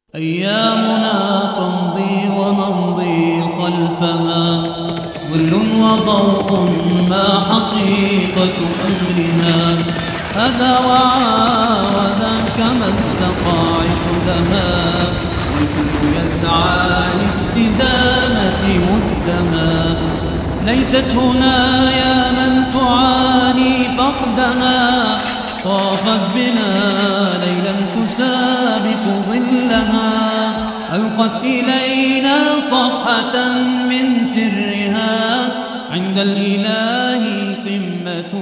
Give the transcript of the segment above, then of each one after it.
أيامنا تمضي ونمضي خلفها ظل وضوء ما حقيقة أمرنا هذا وذاك ما التقاعس لها والكل يسعى لاستدامة مقدما ليست هنا يا من تعاني فقدها طافت بنا ليلا تسابق ظلها ألقت إلينا صفحة من سرها عند الإله قمة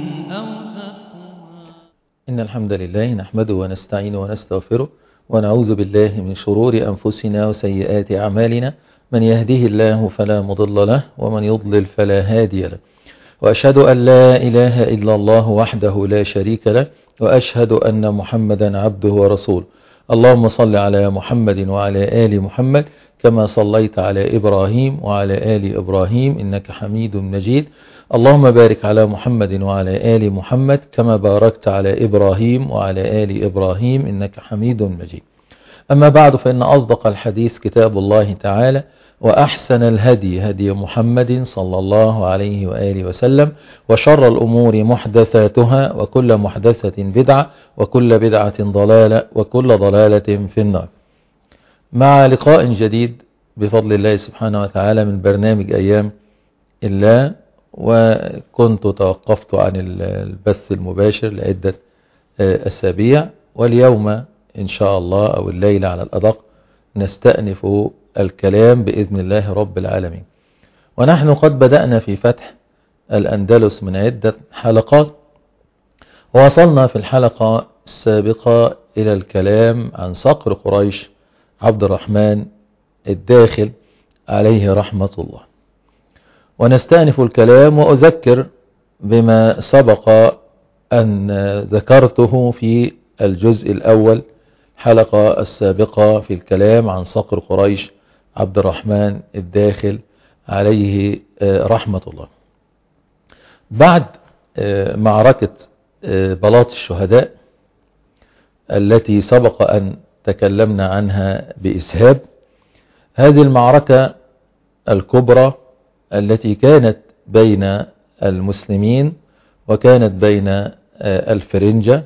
أوسطها. إن الحمد لله نحمده ونستعينه ونستغفره ونعوذ بالله من شرور أنفسنا وسيئات أعمالنا من يهده الله فلا مضل له ومن يضلل فلا هادي له وأشهد أن لا إله إلا الله وحده لا شريك له وأشهد أن محمدا عبده ورسوله. اللهم صل على محمد وعلى آل محمد كما صليت على إبراهيم وعلى آل إبراهيم إنك حميد مجيد. اللهم بارك على محمد وعلى آل محمد كما باركت على إبراهيم وعلى آل إبراهيم إنك حميد مجيد. أما بعد فإن أصدق الحديث كتاب الله تعالى وأحسن الهدي هدي محمد صلى الله عليه وآله وسلم وشر الأمور محدثاتها وكل محدثة بدعة وكل بدعة ضلالة وكل ضلالة في النار. مع لقاء جديد بفضل الله سبحانه وتعالى من برنامج أيام الله، وكنت توقفت عن البث المباشر لعدة أسابيع، واليوم إن شاء الله أو الليلة على الأدق نستأنف الكلام بإذن الله رب العالمين. ونحن قد بدأنا في فتح الأندلس من عدة حلقات، ووصلنا في الحلقة السابقة إلى الكلام عن صقر قريش عبد الرحمن الداخل عليه رحمة الله. ونستأنف الكلام وأذكر بما سبق أن ذكرته في الجزء الأول حلقة السابقة في الكلام عن صقر قريش عبد الرحمن الداخل عليه رحمة الله. بعد معركة بلاط الشهداء التي سبق أن تكلمنا عنها بإسهاب، هذه المعركة الكبرى التي كانت بين المسلمين وكانت بين الفرنجة،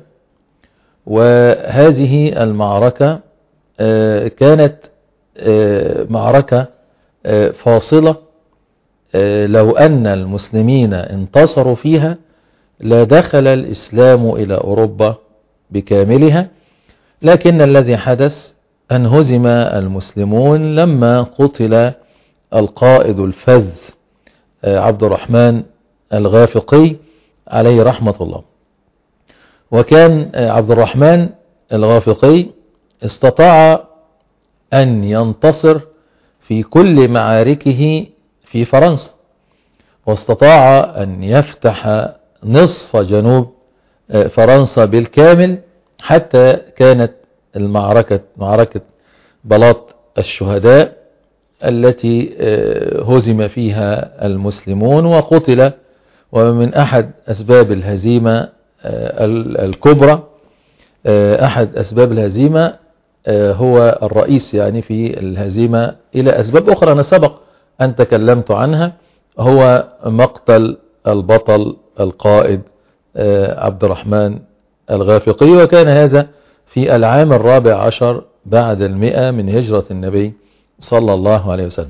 وهذه المعركة كانت معركة فاصلة. لو أن المسلمين انتصروا فيها لدخل الإسلام إلى أوروبا بكاملها، لكن الذي حدث أن هزم المسلمون لما قتل القائد الفذ عبد الرحمن الغافقي عليه رحمة الله. وكان عبد الرحمن الغافقي استطاع أن ينتصر في كل معاركه في فرنسا، واستطاع أن يفتح نصف جنوب فرنسا بالكامل، حتى كانت معركة بلاط الشهداء التي هزم فيها المسلمون وقتل. ومن أحد أسباب الهزيمة الكبرى، أحد أسباب الهزيمة هو الرئيس يعني في الهزيمة إلى أسباب أخرى أنا سبق أن تكلمت عنها، هو مقتل البطل القائد عبد الرحمن الغافقي، وكان هذا في العام 14 بعد 100 من هجرة النبي صلى الله عليه وسلم.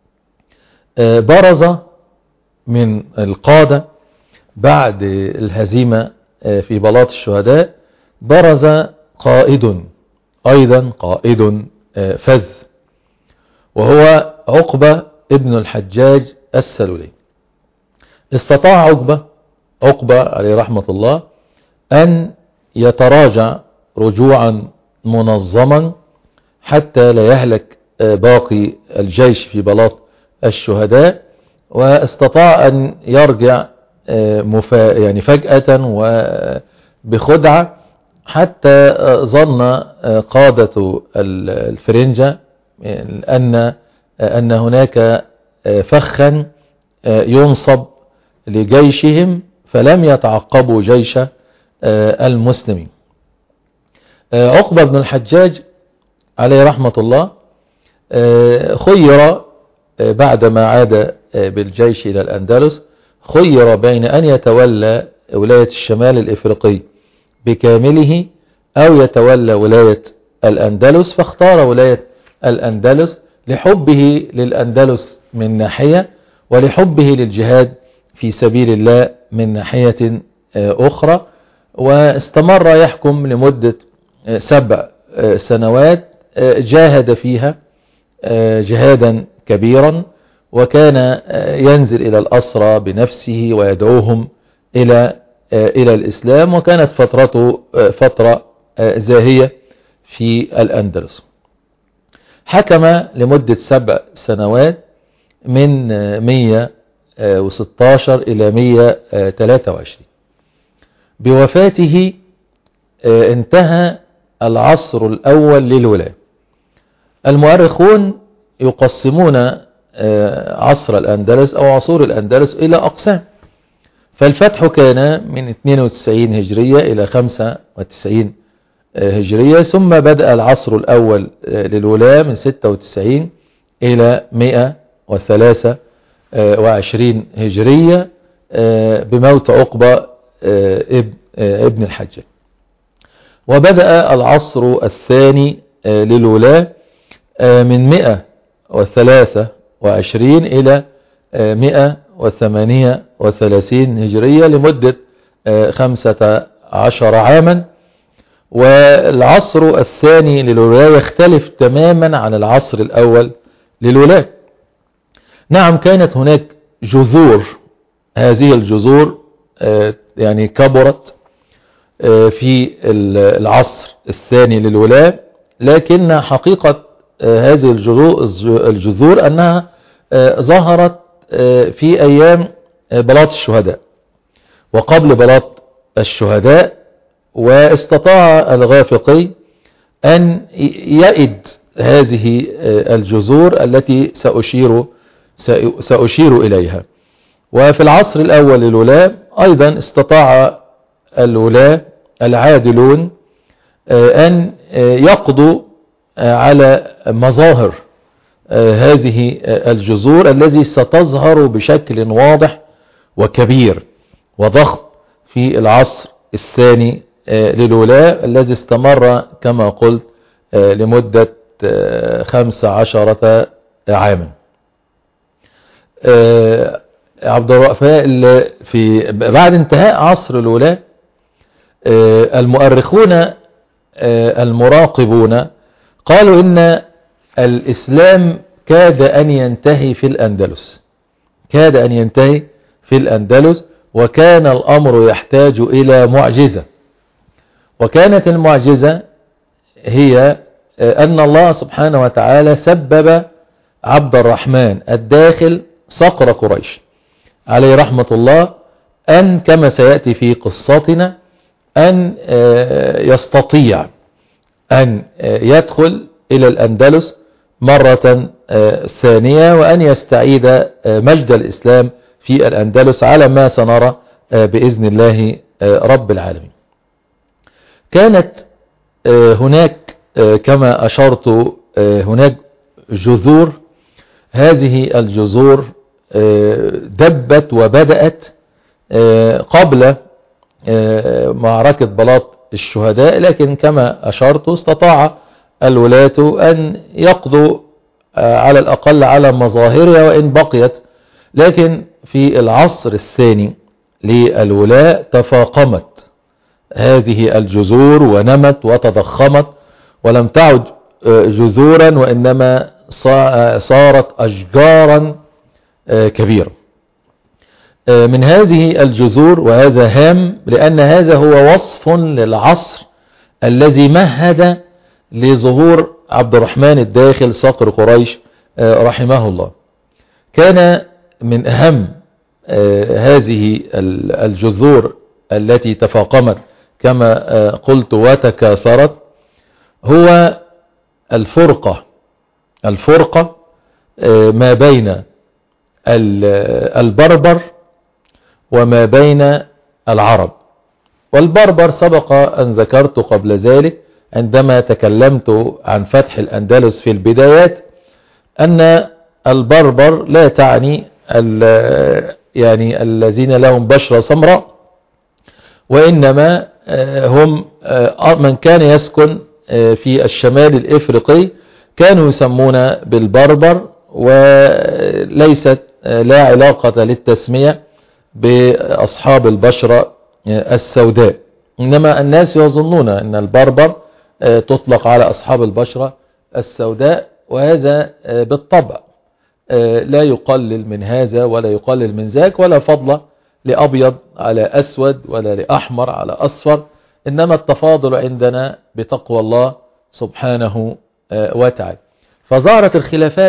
برز من القادة بعد الهزيمة في بلاط الشهداء برز قائد أيضا قائد فذ، وهو عقبة ابن الحجاج السلولي. استطاع عقبة عليه رحمة الله أن يتراجع رجوعا منظما حتى لا يهلك باقي الجيش في بلاط الشهداء، واستطاع أن يرجع يعني فجأة وبخدعة، حتى ظن قادة الفرنجة أن هناك فخا ينصب لجيشهم، فلم يتعقبوا جيش المسلمين. عقبة بن الحجاج عليه رحمة الله خير بعدما عاد بالجيش إلى الأندلس، خير بين أن يتولى ولاية الشمال الإفريقي بكامله أو يتولى ولاية الأندلس، فاختار ولاية الأندلس لحبه للأندلس من ناحية، ولحبه للجهاد في سبيل الله من ناحية أخرى. واستمر يحكم لمدة 7 سنوات جاهد فيها جهادا كبيرا، وكان ينزل إلى الأسرى بنفسه ويدعوهم إلى الإسلام، وكانت فترته فترة زاهية في الأندلس. حكم لمدة 7 سنوات من 116 إلى 123. بوفاته انتهى العصر الأول للولاة. المؤرخون يقسمون عصر الأندلس أو عصور الأندلس إلى أقسام، فالفتح كان من 92 هجرية إلى 95 هجرية، ثم بدأ العصر الأول للولاة من 96 إلى 123 هجرية بموت عقبة ابن الحجاج. وبدأ العصر الثاني للولاة من 123 إلى 138 هجرية لمدة 15 عاما. والعصر الثاني للولاة يختلف تماما عن العصر الأول للولاة. نعم، كانت هناك جذور، هذه الجذور يعني كبرت في العصر الثاني للولاة، لكن حقيقة هذه الجذور أنها ظهرت في أيام بلاط الشهداء وقبل بلاط الشهداء، واستطاع الغافقي أن يئد هذه الجذور التي سأشير إليها. وفي العصر الأول للولاة أيضا استطاع الولاة العادلون أن يقضوا على مظاهر هذه الجذور التي ستظهر بشكل واضح وكبير وضخم في العصر الثاني للولاة الذي استمر كما قلت لمدة 15 عاما. عبد الرؤفاء في بعد انتهاء عصر الولاة المؤرخون المراقبون قالوا إن الإسلام كاد أن ينتهي في الأندلس، كاد أن ينتهي في الأندلس، وكان الأمر يحتاج إلى معجزة. وكانت المعجزة هي أن الله سبحانه وتعالى سبب عبد الرحمن الداخل صقر قريش عليه رحمة الله أن كما سيأتي في قصتنا أن يستطيع أن يدخل إلى الأندلس مرة ثانية، وأن يستعيد مجد الإسلام في الأندلس على ما سنرى بإذن الله رب العالمين. كانت هناك كما أشرت هناك جذور، هذه الجذور دبت وبدأت قبل معركة بلاط الشهداء، لكن كما أشرت استطاع الولاة أن يقضوا على الأقل على مظاهرها وإن بقيت. لكن في العصر الثاني للولاة تفاقمت هذه الجذور ونمت وتضخمت، ولم تعد جذورا وإنما صارت أشجارا كبيرة. من هذه الجذور، وهذا هام لأن هذا هو وصف للعصر الذي مهد لظهور عبد الرحمن الداخل صقر قريش رحمه الله. كان من أهم هذه الجذور التي تفاقمت كما قلت وتكاثرت هو الفرقة ما بين البربر وما بين العرب. والبربر سبق أن ذكرت قبل ذلك عندما تكلمت عن فتح الأندلس في البدايات أن البربر لا تعني يعني الذين لهم بشرة سمراء، وإنما هم من كان يسكن في الشمال الإفريقي كانوا يسمون بالبربر، وليست لا علاقة للتسمية بأصحاب البشرة السوداء، إنما الناس يظنون أن البربر تطلق على أصحاب البشرة السوداء، وهذا بالطبع لا يقلل من هذا ولا يقلل من ذاك، ولا فضل لأبيض على أسود ولا لأحمر على أصفر، إنما التفاضل عندنا بتقوى الله سبحانه وتعالى. فظهرت الخلافات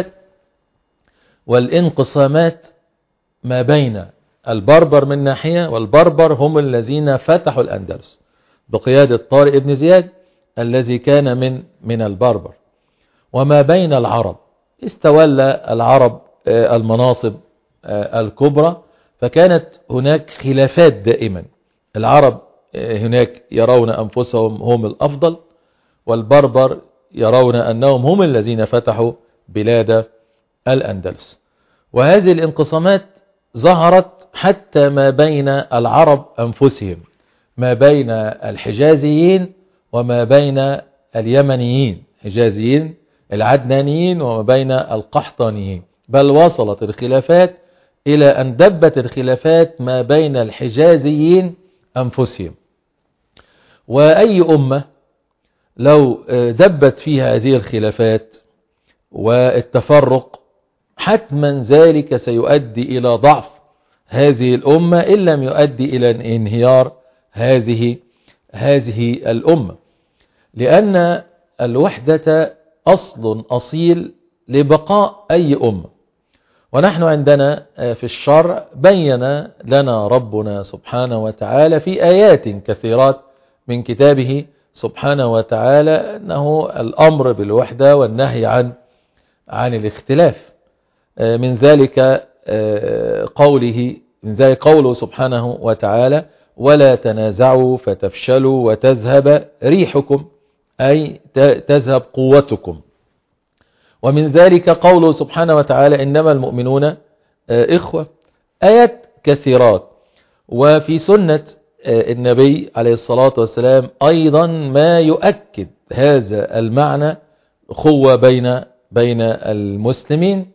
والانقسامات ما بين البربر من ناحية، والبربر هم الذين فتحوا الأندلس بقيادة طارق بن زياد الذي كان من البربر، وما بين العرب استولى العرب المناصب الكبرى، فكانت هناك خلافات دائما. العرب هناك يرون أنفسهم هم الأفضل، والبربر يرون أنهم هم الذين فتحوا بلاد الأندلس. وهذه الانقسامات ظهرت حتى ما بين العرب أنفسهم، ما بين الحجازيين وما بين اليمنيين، حجازيين العدنانيين وما بين القحطانيين، بل وصلت الخلافات إلى أن دبت الخلافات ما بين الحجازيين أنفسهم. وأي أمة لو دبت فيها هذه الخلافات والتفرق حتما ذلك سيؤدي إلى ضعف هذه الأمة إن لم يؤدي إلى انهيار هذه الأمة، لأن الوحدة أصل أصيل لبقاء أي أمة. ونحن عندنا في الشرع بين لنا ربنا سبحانه وتعالى في آيات كثيرات من كتابه سبحانه وتعالى أنه الأمر بالوحدة والنهي عن الاختلاف. من ذلك قوله سبحانه وتعالى: ولا تنازعوا فتفشلوا وتذهب ريحكم، أي تذهب قوتكم. ومن ذلك قوله سبحانه وتعالى: إنما المؤمنون إخوة. آيات كثيرات. وفي سنة النبي عليه الصلاة والسلام أيضا ما يؤكد هذا المعنى، أخوة بين المسلمين.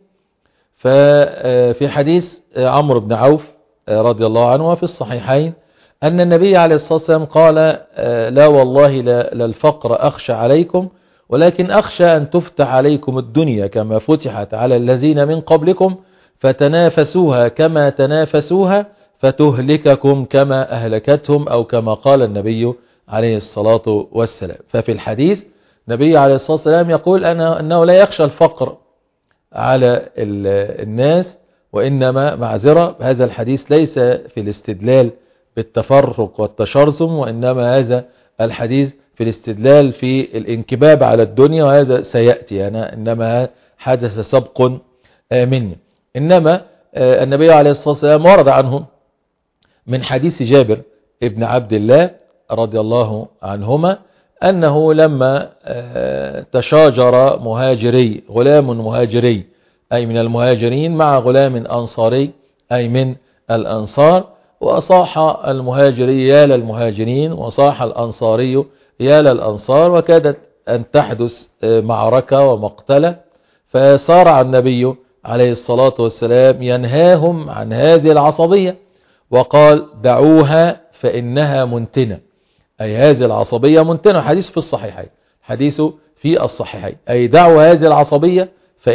ففي حديث عمرو بن عوف رضي الله عنه في الصحيحين أن النبي عليه الصلاة والسلام قال: لا والله لا الفقر أخشى عليكم، ولكن أخشى أن تفتح عليكم الدنيا كما فتحت على الذين من قبلكم فتنافسوها كما تنافسوها فتهلككم كما أهلكتهم، أو كما قال النبي عليه الصلاة والسلام. ففي الحديث النبي عليه الصلاة والسلام يقول أنه لا يخشى الفقر على الناس، وإنما معذرة، هذا الحديث ليس في الاستدلال بالتفرق والتشرذم، وإنما هذا الحديث في الاستدلال في الانكباب على الدنيا، وهذا سيأتي إنما حدث سبق مني. إنما النبي عليه الصلاة والسلام ورد عنه من حديث جابر ابن عبد الله رضي الله عنهما أنه لما تشاجر غلام مهاجري أي من المهاجرين مع غلام أنصاري أي من الأنصار، وصاح المهاجري يا للمهاجرين وصاح الأنصاري يا للأنصار، وكادت أن تحدث معركة ومقتلة، فصارع النبي عليه الصلاة والسلام ينهاهم عن هذه العصبية وقال: دعوها فإنها منتنة، أي هذه العصبية منتنة. حديث في الصحيحين، حديث في الصحيحين، أي دعوة هذه العصبية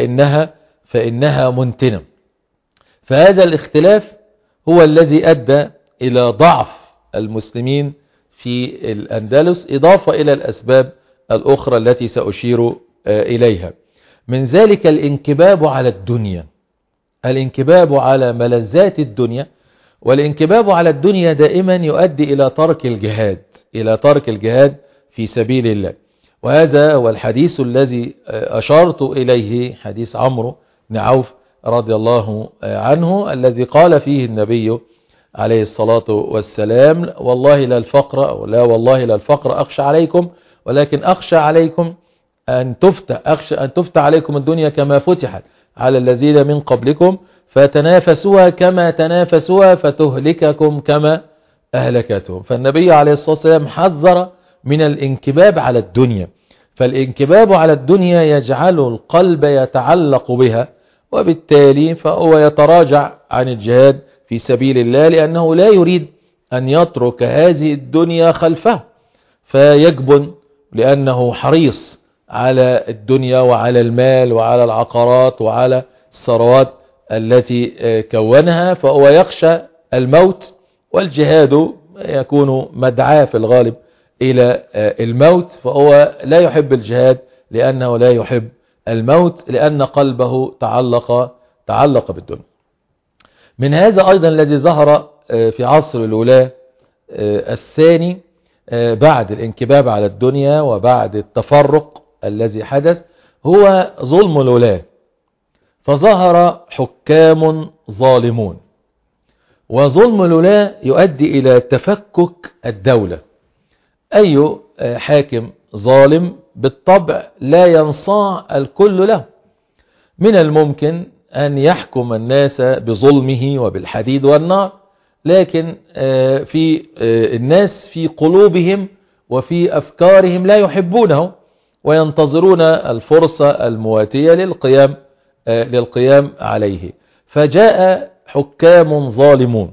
فإنها منتنة. فهذا الاختلاف هو الذي أدى إلى ضعف المسلمين في الأندلس، إضافة إلى الأسباب الأخرى التي سأشير إليها. من ذلك الانكباب على الدنيا، الانكباب على ملذات الدنيا، والانكباب على الدنيا دائما يؤدي إلى ترك الجهاد في سبيل الله. وهذا هو الحديث الذي أشرت إليه، حديث عمرو بن عوف رضي الله عنه، الذي قال فيه النبي عليه الصلاة والسلام: والله لا الفقر أخشى عليكم، ولكن أخشى عليكم أخشى أن تفتح عليكم الدنيا كما فتحت على الذين من قبلكم فتنافسوها كما تنافسوها فتهلككم كما أهلكتهم. فالنبي عليه الصلاة والسلام حذر من الانكباب على الدنيا، فالانكباب على الدنيا يجعل القلب يتعلق بها، وبالتالي فهو يتراجع عن الجهاد في سبيل الله، لأنه لا يريد أن يترك هذه الدنيا خلفه، فيجبن لأنه حريص على الدنيا وعلى المال وعلى العقارات وعلى الثروات التي كونها، فهو يخشى الموت، والجهاد يكون مدعاة في الغالب إلى الموت، فهو لا يحب الجهاد لأنه لا يحب الموت، لأن قلبه تعلق بالدنيا. من هذا أيضا الذي ظهر في عصر الولاة الثاني بعد الانكباب على الدنيا وبعد التفرق الذي حدث هو ظلم الولاة، فظهر حكام ظالمون، وظلم الولاة يؤدي إلى تفكك الدولة. أي حاكم ظالم بالطبع لا ينصاع الكل له، من الممكن أن يحكم الناس بظلمه وبالحديد والنار، لكن في الناس في قلوبهم وفي أفكارهم لا يحبونه، وينتظرون الفرصة المواتية للقيام عليه. فجاء حكام ظالمون،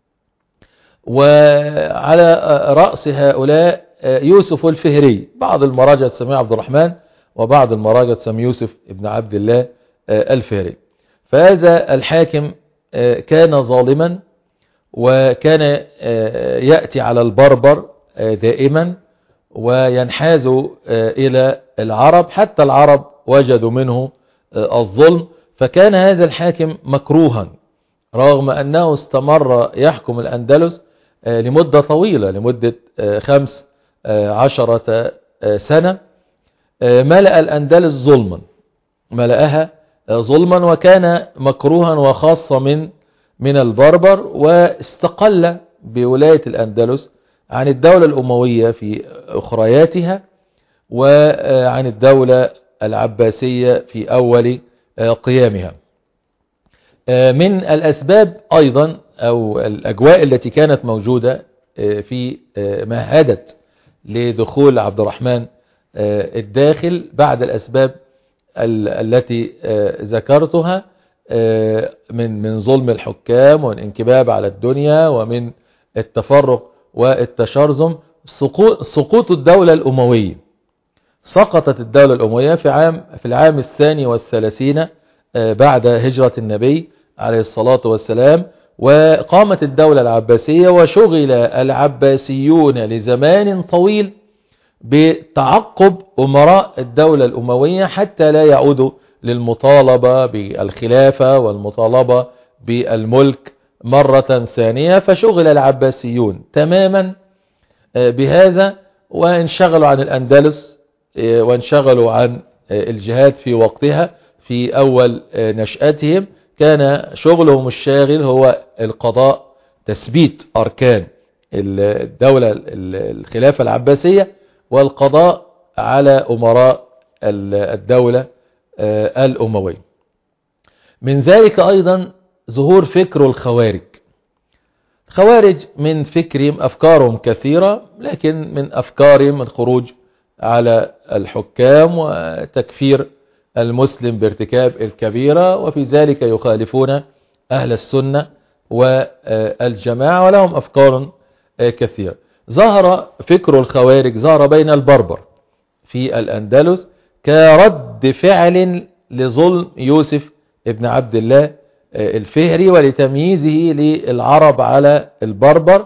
وعلى رأس هؤلاء يوسف الفهري، بعض المراجع تسميه عبد الرحمن وبعض المراجع تسميه يوسف ابن عبد الله الفهري. فهذا الحاكم كان ظالما، وكان يأتي على البربر دائما وينحاز إلى العرب، حتى العرب وجدوا منه الظلم، فكان هذا الحاكم مكروها رغم أنه استمر يحكم الأندلس لمدة طويلة، لمدة 15 سنة. ملأ الأندلس ظلما، ملأها ظلما، وكان مكروها وخاصة من البربر، واستقل بولاية الأندلس عن الدولة الأموية في أخرياتها، وعن الدولة العباسية في أول قيامها. من الأسباب أيضا أو الأجواء التي كانت موجودة في مهدت لدخول عبد الرحمن الداخل بعد الأسباب التي ذكرتها من ظلم الحكام والانكباب على الدنيا ومن التفرق والتشرذم. سقوط الدولة الأموية، سقطت الدولة الأموية في العام 32 بعد هجرة النبي عليه الصلاة والسلام، وقامت الدولة العباسية، وشغل العباسيون لزمان طويل بتعقب أمراء الدولة الأموية حتى لا يعودوا للمطالبة بالخلافة والمطالبة بالملك مرة ثانية. فشغل العباسيون تماما بهذا، وانشغلوا عن الأندلس، وانشغلوا عن الجهاد في وقتها في أول نشأتهم. كان شغلهم الشاغل هو القضاء، تثبيت أركان الدولة الخلافة العباسية، والقضاء على أمراء الدولة الأموية. من ذلك أيضا ظهور فكر الخوارج. خوارج من فكرهم أفكارهم كثيرة، لكن من أفكارهم الخروج على الحكام وتكفير المسلم بارتكاب الكبيرة، وفي ذلك يخالفون أهل السنة والجماعة، ولهم أفكار كثيرة. ظهر فكر الخوارج ظهر بين البربر في الأندلس كرد فعل لظلم يوسف ابن عبد الله الفهري ولتمييزه للعرب على البربر،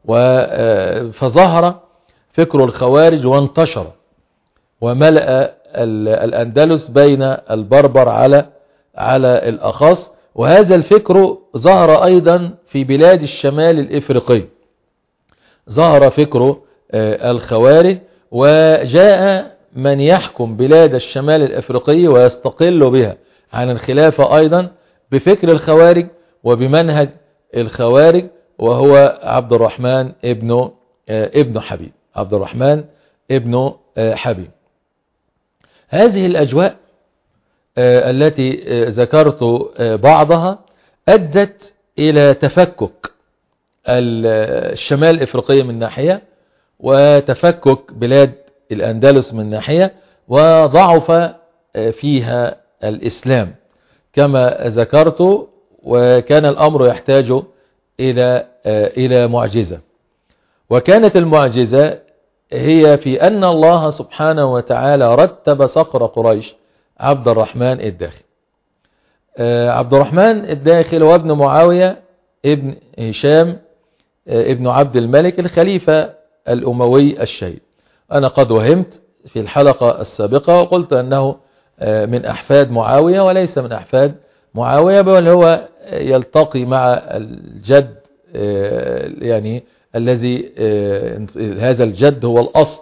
فظهر فكر الخوارج وانتشر وملأ الأندلس بين البربر على الأخص. وهذا الفكر ظهر أيضا في بلاد الشمال الإفريقي، ظهر فكر الخوارج، وجاء من يحكم بلاد الشمال الإفريقي ويستقل بها عن الخلافة أيضا بفكر الخوارج وبمنهج الخوارج، وهو عبد الرحمن ابن حبيب. عبد الرحمن ابن حبيب. هذه الأجواء التي ذكرت بعضها أدت إلى تفكك الشمال الإفريقية من ناحية، وتفكك بلاد الأندلس من ناحية، وضعف فيها الإسلام كما ذكرت، وكان الأمر يحتاج إلى معجزة. وكانت المعجزة هي في أن الله سبحانه وتعالى رتب صقر قريش عبد الرحمن الداخل. عبد الرحمن الداخل وابن معاوية ابن هشام ابن عبد الملك الخليفة الأموي الشهيد. أنا قد وهمت في الحلقة السابقة وقلت أنه من أحفاد معاوية وليس من أحفاد معاوية، بل هو يلتقي مع الجد، يعني الذي هذا الجد هو الأصل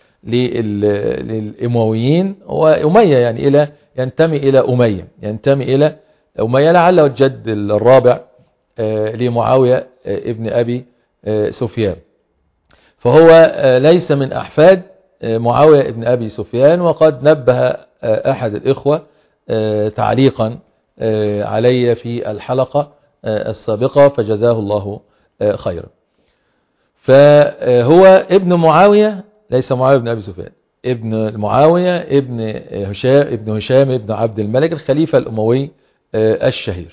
للأمويين، وأمية يعني ينتمي إلى أمية لعله الجد الرابع لمعاوية ابن أبي سفيان، فهو ليس من أحفاد معاوية ابن أبي سفيان. وقد نبه أحد الإخوة تعليقا علي في الحلقة السابقة فجزاه الله خيرا. فهو ابن معاوية، ليس معاوية ابن أبي سفيان، ابن معاوية ابن هشام ابن عبد الملك الخليفة الأموي الشهير.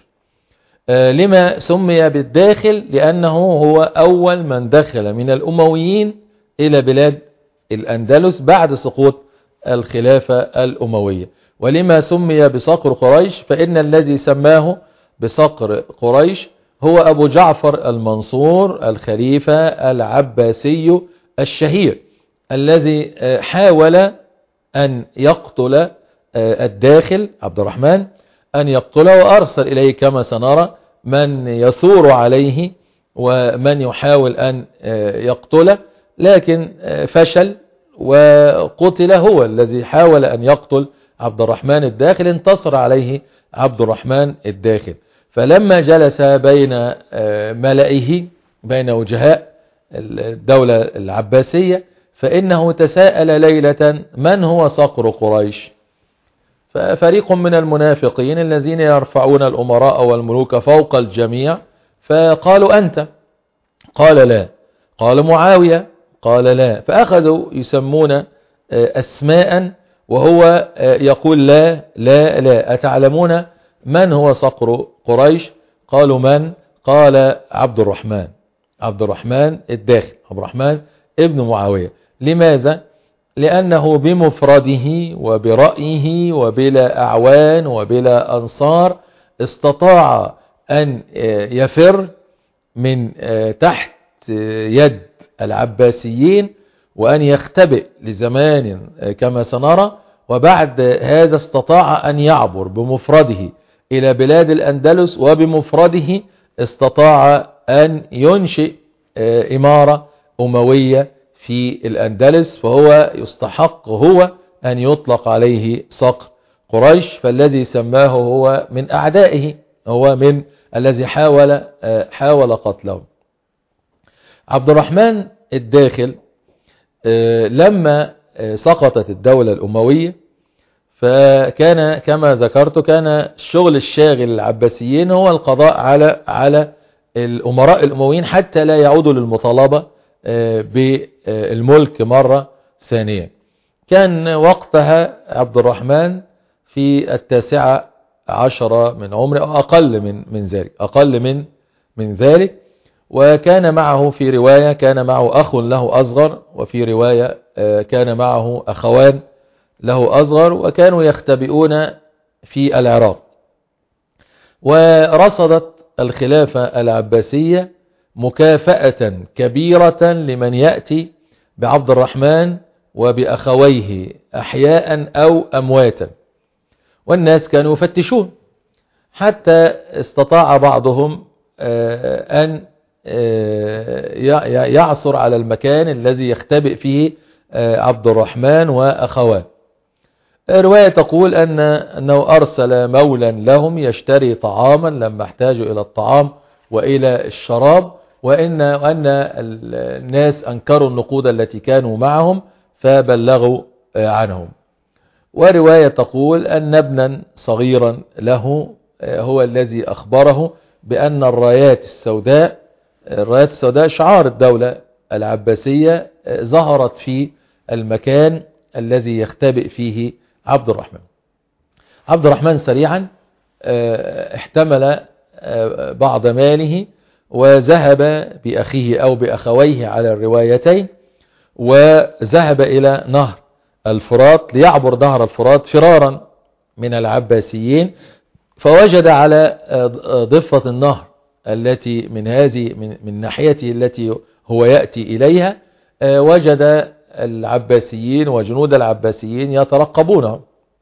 لما سمي بالداخل؟ لأنه هو أول من دخل من الأمويين إلى بلاد الأندلس بعد سقوط الخلافة الأموية. ولما سمي بصقر قريش؟ فإن الذي سماه بصقر قريش هو أبو جعفر المنصور الخليفة العباسي الشهير، الذي حاول أن يقتل الداخل عبد الرحمن، أن يقتله، وأرسل إليه كما سنرى من يثور عليه ومن يحاول أن يقتله، لكن فشل وقتل هو الذي حاول أن يقتل عبد الرحمن الداخل. انتصر عليه عبد الرحمن الداخل، فلما جلس بين ملئه بين وجهاء الدولة العباسية فإنه تساءل ليلة من هو صقر قريش؟ ففريق من المنافقين الذين يرفعون الأمراء والملوك فوق الجميع فقالوا أنت، قال لا، قال معاوية، قال لا، فأخذوا يسمون أسماء وهو يقول لا لا لا، أتعلمون من هو صقر قريش؟ قالوا من؟ قال عبد الرحمن الداخل، عبد الرحمن ابن معاوية. لماذا؟ لأنه بمفرده وبرأيه وبلا أعوان وبلا أنصار استطاع أن يفر من تحت يد العباسيين وأن يختبئ لزمان كما سنرى، وبعد هذا استطاع أن يعبر بمفرده إلى بلاد الأندلس، وبمفرده استطاع أن ينشئ إمارة أموية في الأندلس، فهو يستحق هو أن يطلق عليه صقر قريش. فالذي سماه هو من أعدائه، هو من الذي حاول قتله. عبد الرحمن الداخل لما سقطت الدولة الأموية فكان كما ذكرت كان الشغل الشاغل العباسيين هو القضاء على الأمراء الأمويين حتى لا يعودوا للمطالبة بالملك مرة ثانية. كان وقتها عبد الرحمن في 19 من عمره أو أقل من ذلك، وكان معه في رواية كان معه أخ له أصغر، وفي رواية كان معه أخوان له أصغر، وكانوا يختبئون في العراق. ورصدت الخلافة العباسية مكافأة كبيرة لمن يأتي بعبد الرحمن وبأخويه أحياء أو أمواتا، والناس كانوا يفتشون حتى استطاع بعضهم أن يعثر على المكان الذي يختبئ فيه عبد الرحمن وأخواه. رواية تقول أنه أرسل مولا لهم يشتري طعاما لما احتاجوا إلى الطعام وإلى الشراب، وأن الناس أنكروا النقود التي كانوا معهم، فبلغوا عنهم. ورواية تقول أن ابنا صغيرا له هو الذي أخبره بأن الرايات السوداء شعار الدولة العباسية ظهرت في المكان الذي يختبئ فيه عبد الرحمن. عبد الرحمن سريعا احتمل بعض ماله وذهب بأخيه أو بأخويه على الروايتين، وذهب إلى نهر الفرات ليعبر نهر الفرات فرارا من العباسيين، فوجد على ضفة النهر التي من ناحيته التي هو يأتي إليها وجد العباسيين وجنود العباسيين يترقبونه،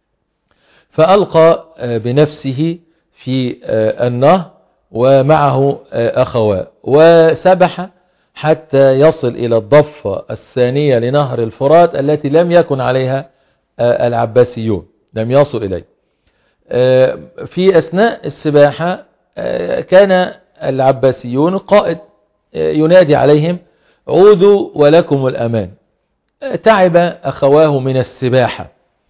فألقى بنفسه في النهر ومعه أخواه وسبح حتى يصل إلى الضفة الثانية لنهر الفرات التي لم يكن عليها العباسيون، لم يصل إليه. في أثناء السباحة كان العباسيون قائد ينادي عليهم: عودوا ولكم الأمان. تعب أخواه من السباحة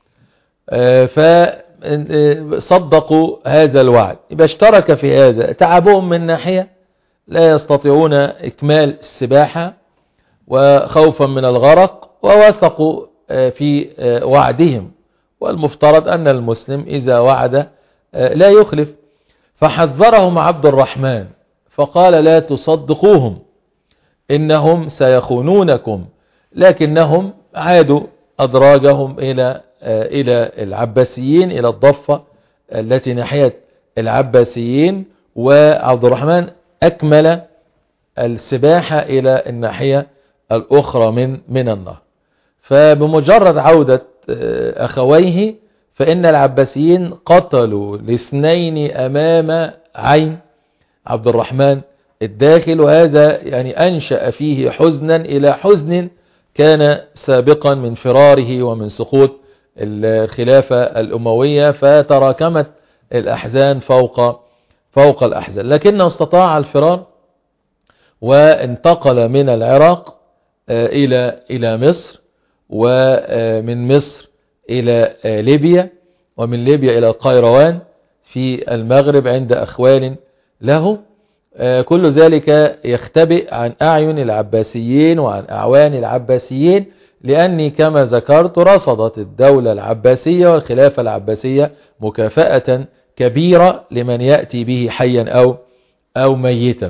فصدقوا هذا الوعد، يبقى اشترك في هذا. تعبهم من ناحية لا يستطيعون إكمال السباحة وخوفا من الغرق، ووثقوا في وعدهم، والمفترض أن المسلم إذا وعد لا يخلف. فحذرهم عبد الرحمن فقال: لا تصدقوهم إنهم سيخونونكم. لكنهم عادوا أدراجهم إلى العباسيين، إلى الضفة التي ناحية العباسيين، وعبد الرحمن أكمل السباحة إلى الناحية الأخرى من النهر. فبمجرد عودة أخويه فإن العباسيين قتلوا الاثنين أمام عين عبد الرحمن الداخل، وهذا يعني أنشأ فيه حزنا إلى حزن كان سابقا من فراره ومن سقوط الخلافة الأموية، فتراكمت الأحزان فوق الأحزان. لكنه استطاع الفرار وانتقل من العراق إلى مصر، ومن مصر إلى ليبيا، ومن ليبيا إلى القيروان في المغرب عند أخوال له. كل ذلك يختبئ عن أعين العباسيين وعن أعوان العباسيين، لأني كما ذكرت رصدت الدولة العباسية والخلافة العباسية مكافأة كبيرة لمن يأتي به حيا أو ميتا.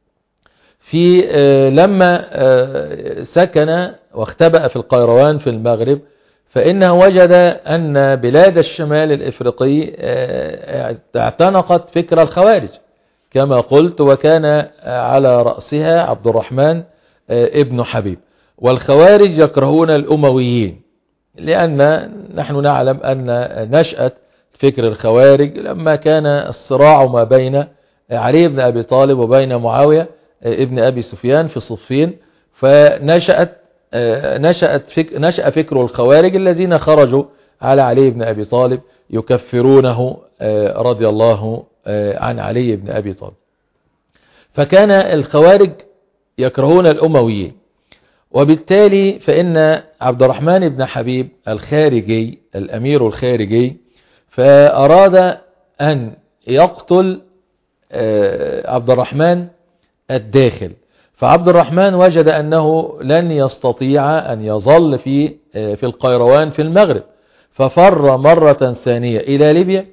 لما سكن واختبأ في القيروان في المغرب، فإنه وجد أن بلاد الشمال الإفريقي اعتنقت فكر الخوارج كما قلت، وكان على رأسها عبد الرحمن ابن حبيب. والخوارج يكرهون الأمويين، لأن نحن نعلم أن نشأة فكر الخوارج لما كان الصراع ما بين علي بن أبي طالب وبين معاوية ابن أبي سفيان في صفين، فنشأ فكر الخوارج الذين خرجوا على علي بن أبي طالب يكفرونه رضي الله عن علي بن أبي طالب. فكان الخوارج يكرهون الأمويين، وبالتالي فإن عبد الرحمن بن حبيب الخارجي الأمير الخارجي فأراد أن يقتل عبد الرحمن الداخل. فعبد الرحمن وجد أنه لن يستطيع أن يظل في القيروان في المغرب، ففر مرة ثانية إلى ليبيا،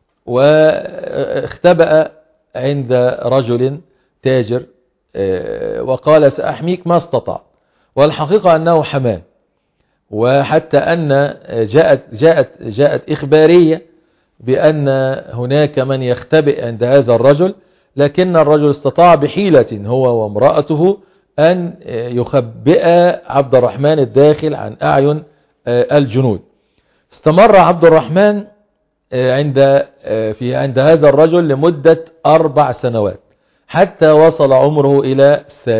واختبأ عند رجل تاجر وقال: سأحميك ما استطاع. والحقيقة أنه حماه، وحتى أن جاءت إخبارية بأن هناك من يختبئ عند هذا الرجل، لكن الرجل استطاع بحيلة هو وامرأته أن يخبئ عبد الرحمن الداخل عن أعين الجنود. استمر عبد الرحمن عند هذا الرجل لمدة 4 سنوات حتى وصل عمره إلى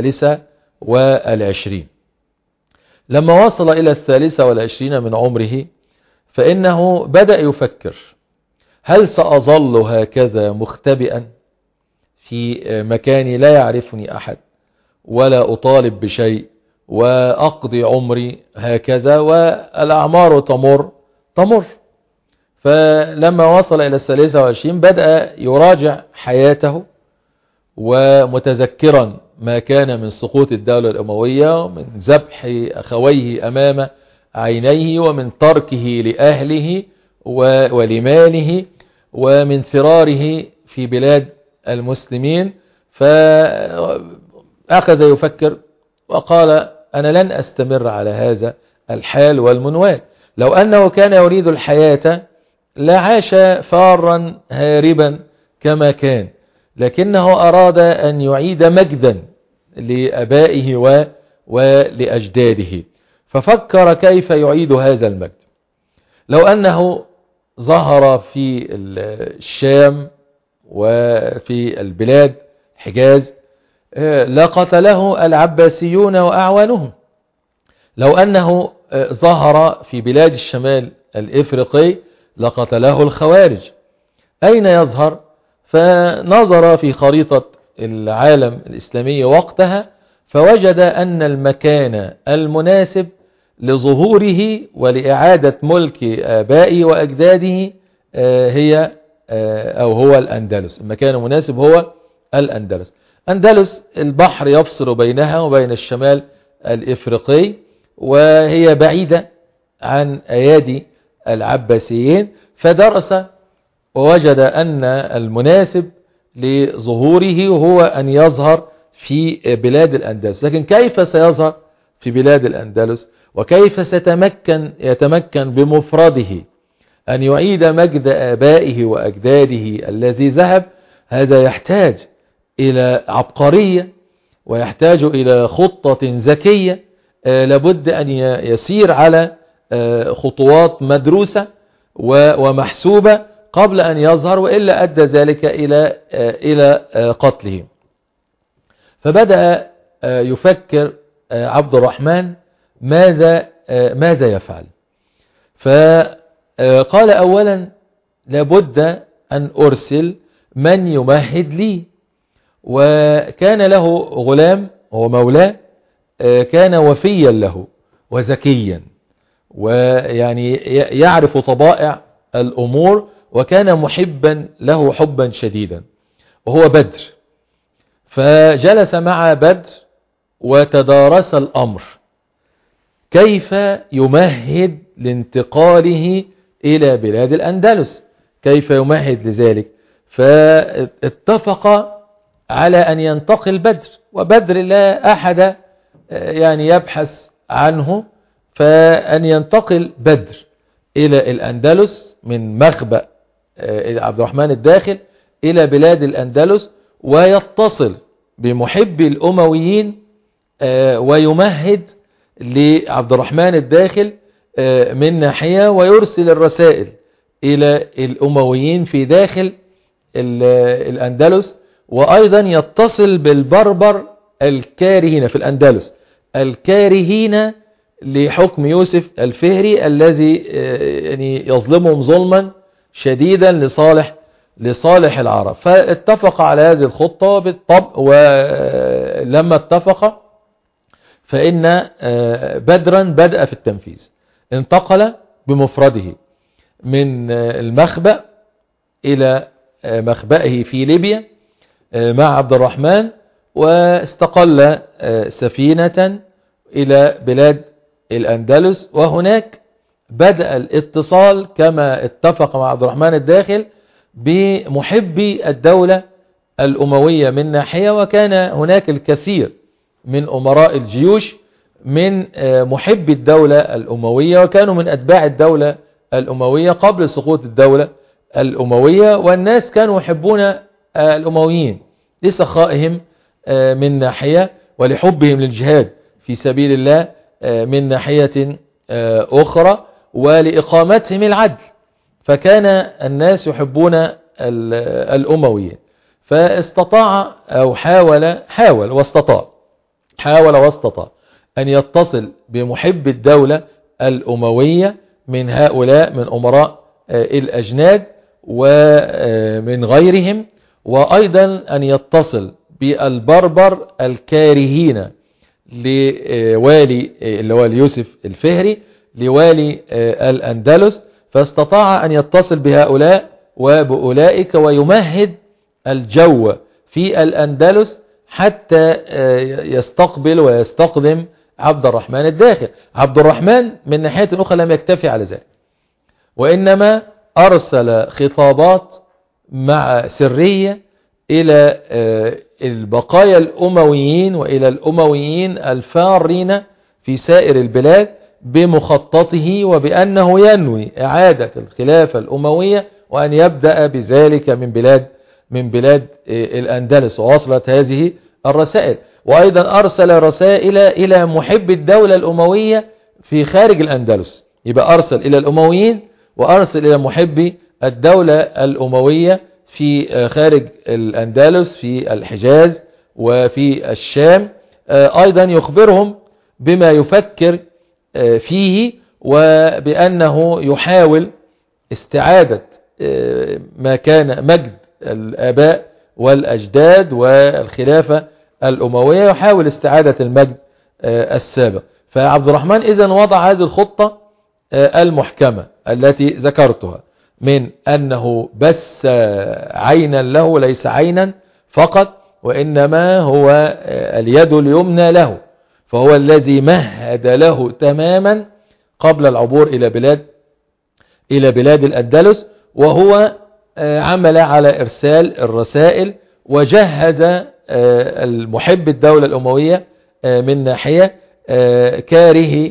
23. لما وصل إلى 23 من عمره فإنه بدأ يفكر: هل سأظل هكذا مختبئا في مكاني لا يعرفني أحد ولا أطالب بشيء وأقضي عمري هكذا، والأعمار تمر. فلما وصل إلى 23 بدأ يراجع حياته، ومتذكرا ما كان من سقوط الدولة الأموية، ومن ذبح أخويه أمام عينيه، ومن تركه لأهله ولماله، ومن فراره في بلاد المسلمين. فأخذ يفكر وقال: أنا لن أستمر على هذا الحال والمنوال. لو أنه كان يريد الحياة لعاش فارا هاربا كما كان، لكنه أراد أن يعيد مجدا لأبائه ولأجداده، ففكر كيف يعيد هذا المجد. لو أنه ظهر في الشام وفي البلاد الحجاز لقتله العباسيون وأعوانهم. لو أنه ظهر في بلاد الشمال الإفريقي لقتله الخوارج. أين يظهر؟ فنظر في خريطة العالم الإسلامي وقتها، فوجد أن المكان المناسب لظهوره ولإعادة ملك آبائه وأجداده هو الأندلس. المكان المناسب هو الأندلس. أندلس البحر يفصل بينها وبين الشمال الإفريقي، وهي بعيدة عن أيادي العباسيين، فدرس ووجد أن المناسب لظهوره هو أن يظهر في بلاد الأندلس. لكن كيف سيظهر في بلاد الأندلس؟ وكيف يتمكن بمفرده أن يعيد مجد آبائه وأجداده الذي ذهب؟ هذا يحتاج إلى عبقرية، ويحتاج إلى خطة ذكية، لابد أن يسير على خطوات مدروسة ومحسوبة قبل أن يظهر، وإلا أدى ذلك إلى قتله. فبدأ يفكر عبد الرحمن ماذا يفعل. فقال: أولا لابد أن أرسل من يمهد لي. وكان له غلام هو مولاه، كان وفيا له وذكيا، ويعني يعرف طبائع الأمور، وكان محبا له حبا شديدا، وهو بدر. فجلس مع بدر وتدارس الأمر كيف يمهد لانتقاله إلى بلاد الأندلس، كيف يمهد لذلك. فاتفق على أن ينتقل بدر، وبدر لا أحد يعني يبحث عنه، فأن ينتقل بدر إلى الأندلس من مخبأ عبد الرحمن الداخل إلى بلاد الأندلس، ويتصل بمحبي الأمويين ويمهد لعبد الرحمن الداخل من ناحية، ويرسل الرسائل إلى الأمويين في داخل الأندلس، وأيضا يتصل بالبربر الكارهين في الأندلس، الكارهين لحكم يوسف الفهري الذي يعني يظلمهم ظلما شديدا لصالح العرب. فاتفق على هذه الخطة بالطبع، ولما اتفق فإن بدرا بدأ في التنفيذ. انتقل بمفرده من المخبأ إلى مخبئه في ليبيا مع عبد الرحمن، واستقل سفينة إلى بلاد الأندلس، وهناك بدأ الاتصال كما اتفق مع عبد الرحمن الداخل بمحبي الدولة الأموية من ناحية، وكان هناك الكثير من أمراء الجيوش من محبي الدولة الأموية، وكانوا من أتباع الدولة الأموية قبل سقوط الدولة الأموية، والناس كانوا يحبون الأمويين لسخائهم من ناحية، ولحبهم للجهاد في سبيل الله من ناحية أخرى، ولإقامتهم العدل. فكان الناس يحبون الأمويين، فاستطاع أو حاول واستطاع أن يتصل بمحب الدولة الأموية من هؤلاء من أمراء الأجناد ومن غيرهم، وأيضا أن يتصل بالبربر الكارهين لوالي اللي هو يوسف الفهري لوالي الأندلس، فاستطاع أن يتصل بهؤلاء وبأولئك ويمهد الجو في الأندلس حتى يستقبل ويستقدم عبد الرحمن الداخل. عبد الرحمن من ناحية أخرى لم يكتفي على ذلك، وإنما أرسل خطابات مع سرية إلى البقايا الأمويين وإلى الأمويين الفارين في سائر البلاد بمخططه، وبأنه ينوي إعادة الخلافة الأموية وأن يبدأ بذلك من بلاد الأندلس. ووصلت هذه الرسائل، وأيضا أرسل رسائل إلى محب الدولة الأموية في خارج الأندلس. يبقى أرسل إلى الأمويين وأرسل إلى محبي الدولة الأموية في خارج الأندلس في الحجاز وفي الشام، أيضا يخبرهم بما يفكر فيه، وبأنه يحاول استعادة ما كان مجد الآباء والأجداد والخلافة الأموية، يحاول استعادة المجد السابق. فعبد الرحمن إذن وضع هذه الخطة المحكمة التي ذكرتها، من أنه بس عينا له، ليس عينا فقط، وإنما هو اليد اليمنى له، فهو الذي مهد له تماما قبل العبور إلى بلاد الأندلس. وهو عمل على إرسال الرسائل، وجهز المحب الدولة الأموية من ناحية، كاره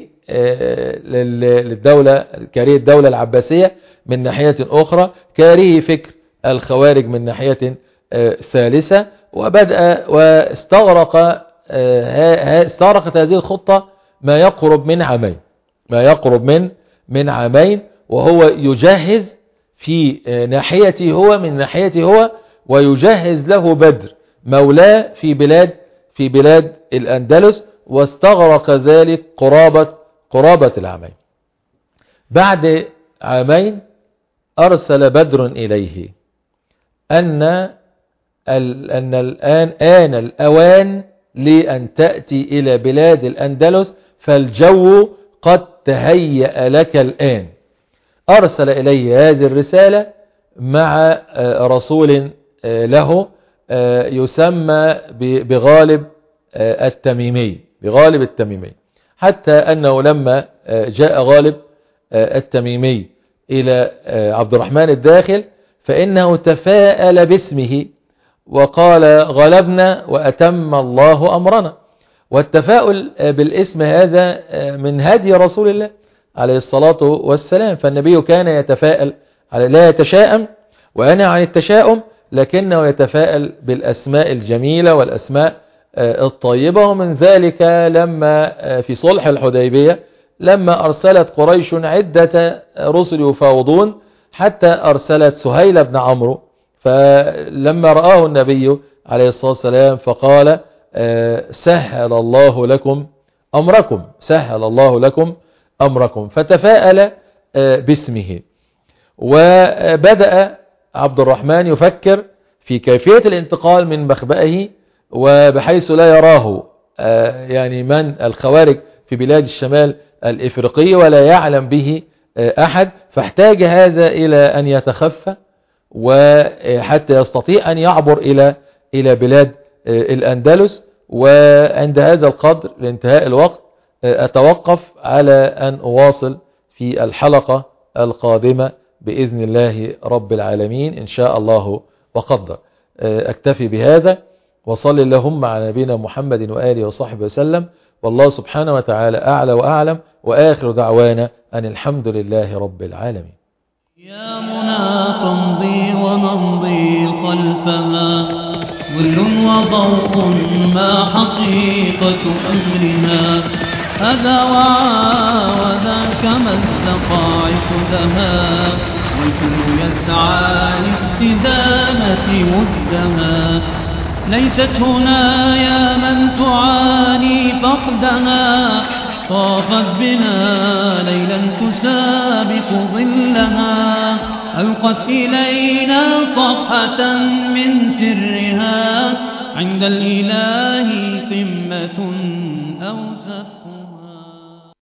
الدولة العباسية من ناحية أخرى، كاره فكر الخوارج من ناحية ثالثة. وبدأ واستغرقت هذه الخطة ما يقرب من عامين، وهو يجهز في من ناحيته هو ويجهز له بدر مولاه في بلاد الأندلس، واستغرق ذلك قرابة العامين. بعد عامين أرسل بدر إليه أن الآن آن الأوان لأن تأتي إلى بلاد الأندلس، فالجو قد تهيأ لك الآن. أرسل إليه هذه الرسالة مع رسول له يسمى بغالب التميمي، حتى أنه لما جاء غالب التميمي إلى عبد الرحمن الداخل فإنه تفاءل باسمه وقال: غلبنا وأتم الله أمرنا. والتفاؤل بالاسم هذا من هدي رسول الله عليه الصلاة والسلام، فالنبي كان يتفاءل، لا يتشائم وينهى عن التشاؤم، لكنه يتفاءل بالأسماء الجميلة والأسماء الطيبة. ومن ذلك لما في صلح الحديبية لما أرسلت قريش عدة رسل يفاوضون، حتى أرسلت سهيل بن عمرو، فلما رآه النبي عليه الصلاة والسلام فقال: سهل الله لكم أمركم، فتفاءل باسمه. وبدأ عبد الرحمن يفكر في كيفية الانتقال من مخبئه، وبحيث لا يراه يعني من الخوارج في بلاد الشمال الإفريقية ولا يعلم به أحد، فاحتاج هذا إلى أن يتخفى وحتى يستطيع أن يعبر إلى بلاد الأندلس. وعند هذا القدر لانتهاء الوقت أتوقف على أن أواصل في الحلقة القادمة بإذن الله رب العالمين إن شاء الله وقدر. أكتفي بهذا، وصل اللهم على نبينا محمد وآله وصحبه وسلم، والله سبحانه وتعالى أعلى وأعلم، وآخر دعوانا أن الحمد لله رب العالمين. يا منى تمضي ونمضي خلفها، ظل وضوء ما حقيقة أمرنا، هذا وذاك مزق عقدها، والكل يسعى لاستدامة مدها. ليست هنا يا من تعاني فقدها، طافت بنا ليلا تسابق ظلها، ألقت إلينا صفحة من سرها، عند الإله قمة أو زفها